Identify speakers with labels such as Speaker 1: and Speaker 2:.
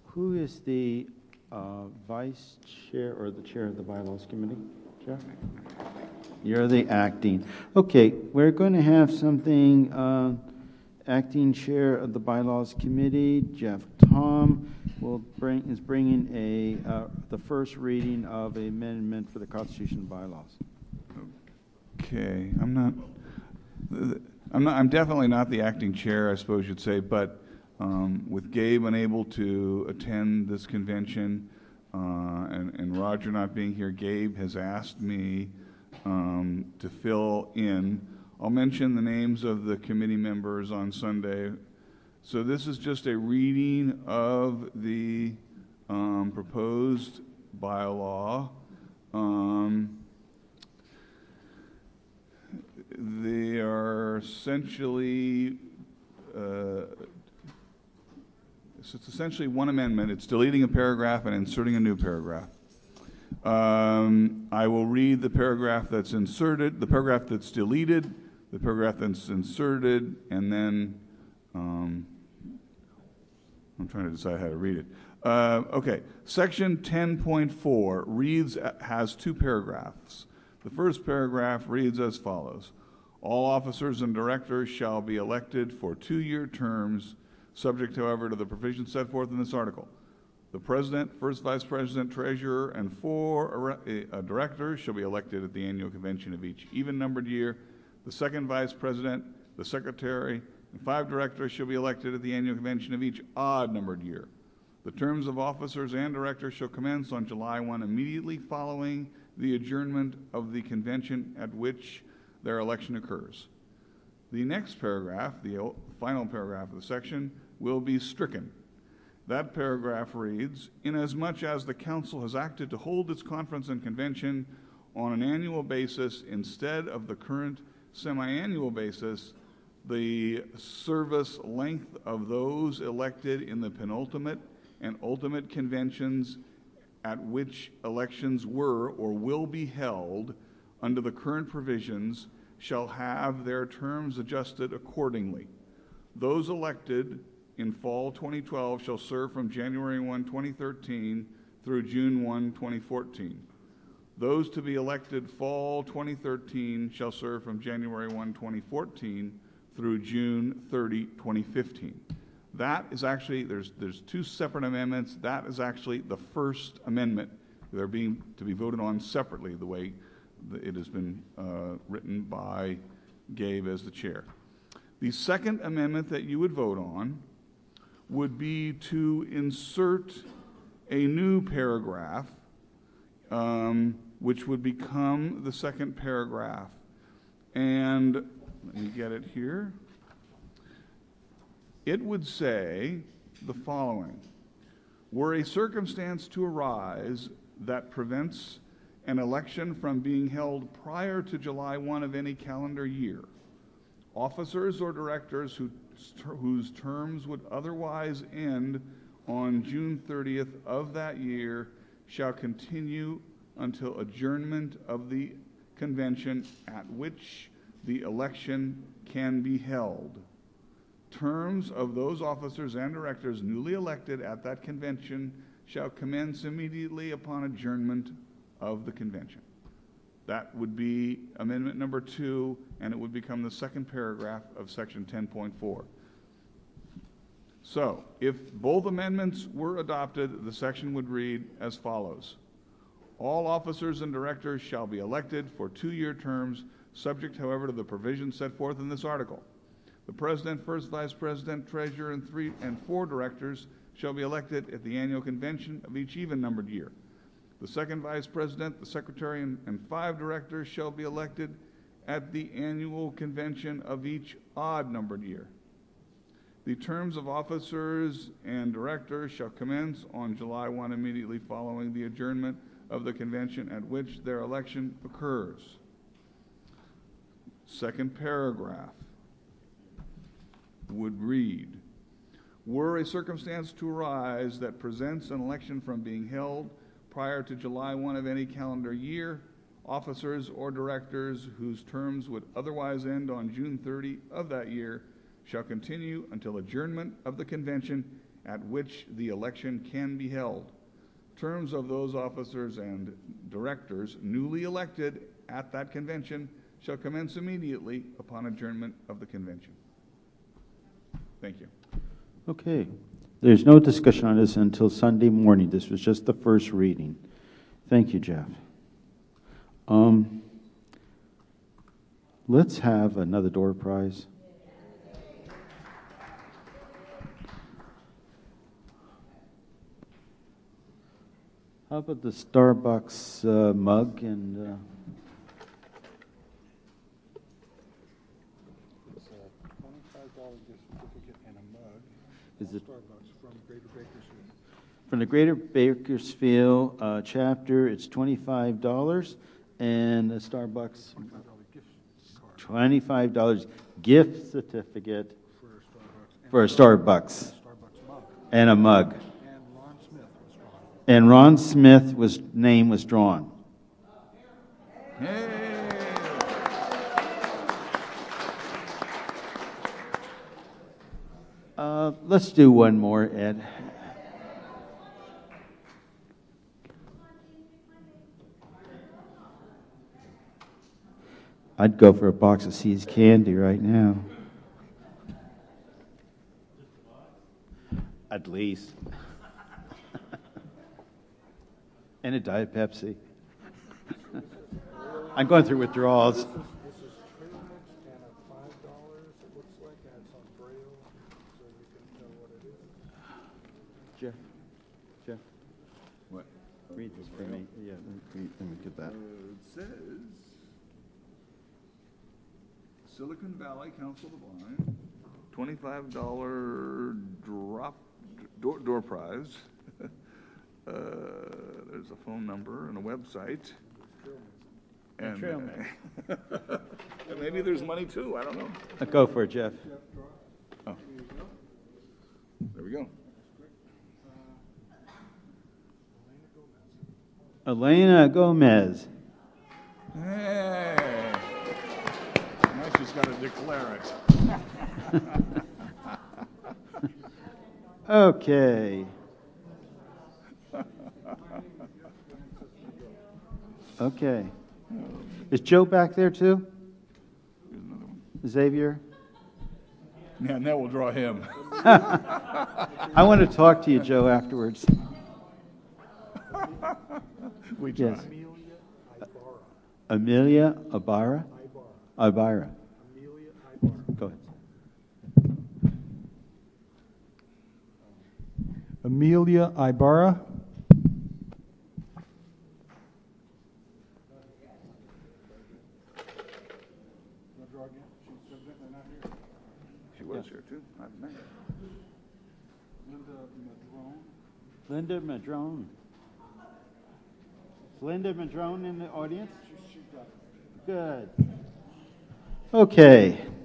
Speaker 1: Who is the vice chair or the chair of the bylaws committee? Jeff? You're the acting. Okay, we're going to have something, acting chair of the bylaws committee, Jeff Tom, is bringing the first reading of an amendment for the Constitution bylaws.
Speaker 2: Okay, I'm definitely not the acting chair, I suppose you'd say, but with Gabe unable to attend this convention and Roger not being here, Gabe has asked me to fill in. I'll mention the names of the committee members on Sunday. So this is just a reading of the proposed bylaw. They are essentially it's essentially one amendment. It's deleting a paragraph and inserting a new paragraph. I will read the paragraph that's inserted, the paragraph that's deleted, the paragraph that's inserted, and then I'm trying to decide how to read it. Okay, section 10.4 has two paragraphs. The first paragraph reads as follows. All officers and directors shall be elected for 2-year terms, subject, however, to the provisions set forth in this article. The president, first vice president, treasurer, and 4 directors shall be elected at the annual convention of each even-numbered year. The second vice president, the secretary, and 5 directors shall be elected at the annual convention of each odd-numbered year. The terms of officers and directors shall commence on July 1, immediately following the adjournment of the convention at which their election occurs. The next paragraph, the final paragraph of the section, will be stricken. That paragraph reads, inasmuch as the council has acted to hold its conference and convention on an annual basis instead of the current semi-annual basis, the service length of those elected in the penultimate and ultimate conventions at which elections were or will be held under the current provisions shall have their terms adjusted accordingly. Those elected in fall 2012 shall serve from January 1, 2013 through June 1, 2014. Those to be elected fall 2013 shall serve from January 1, 2014 through June 30, 2015. That is actually, there's 2 separate amendments. That is actually the first amendment. They're being to be voted on separately the way it has been written by Gabe as the chair. The second amendment that you would vote on would be to insert a new paragraph, which would become the second paragraph. And let me get it here. It would say the following. Were a circumstance to arise that prevents an election from being held prior to July 1 of any calendar year, officers or directors whose terms would otherwise end on June 30th of that year shall continue until adjournment of the convention at which the election can be held. Terms of those officers and directors newly elected at that convention shall commence immediately upon adjournment of the convention. That would be amendment number 2, and it would become the second paragraph of section 10.4. So, if both amendments were adopted, the section would read as follows. All officers and directors shall be elected for 2-year terms, subject, however, to the provisions set forth in this article. The president, first vice president, treasurer, and 3 and 4 directors shall be elected at the annual convention of each even-numbered year. The second vice president, the secretary, and 5 directors shall be elected at the annual convention of each odd-numbered year. The terms of officers and directors shall commence on July 1 immediately following the adjournment of the convention at which their election occurs. Second paragraph would read, were a circumstance to arise that prevents an election from being held prior to July 1 of any calendar year, officers or directors whose terms would otherwise end on June 30 of that year shall continue until adjournment of the convention at which the election can be held. Terms of those officers and directors newly elected at that convention shall commence immediately upon adjournment of the convention. Thank you.
Speaker 1: Okay. There's no discussion on this until Sunday morning. This was just the first reading. Thank you, Jeff. Let's have another door prize. How about the Starbucks mug and...
Speaker 3: It's a $25 gift certificate and a mug.
Speaker 1: Is it
Speaker 3: Starbucks from Greater Bakersfield.
Speaker 1: from the Greater Bakersfield chapter? It's $25, and the Starbucks $25 gift certificate for a Starbucks and a mug. And Ron Smith's name was drawn.
Speaker 2: Hey.
Speaker 1: Let's do one more, Ed. I'd go for a box of See's candy right now. At least. And a Diet Pepsi. I'm going through withdrawals.
Speaker 3: This is trail mix and a $5, it looks like, and it's on Braille, so you can tell what it is.
Speaker 1: Jeff,
Speaker 2: What?
Speaker 1: read this for me. Yeah, let me get that.
Speaker 2: It says Silicon Valley Council of Blind, $25 door prize. There's a phone number and a website. And
Speaker 1: Trail mix.
Speaker 2: and maybe there's money too. I don't know.
Speaker 1: Go for it, Jeff.
Speaker 2: Oh. There we go.
Speaker 1: Elena Gomez.
Speaker 2: Hey. Now she's got to declare it.
Speaker 1: Okay. Okay. Is Joe back there too?
Speaker 2: Here's another one.
Speaker 1: Xavier?
Speaker 2: Yeah, and that will draw him.
Speaker 1: I want to talk to you, Joe, afterwards.
Speaker 2: We try.
Speaker 1: Yes. Amelia Ibarra? Ibarra.
Speaker 3: Amelia Ibarra.
Speaker 1: Go ahead.
Speaker 3: Amelia Ibarra.
Speaker 2: She was here too. I've met her.
Speaker 1: Linda Madrone. Is Linda Madrone in the audience? Good. Okay.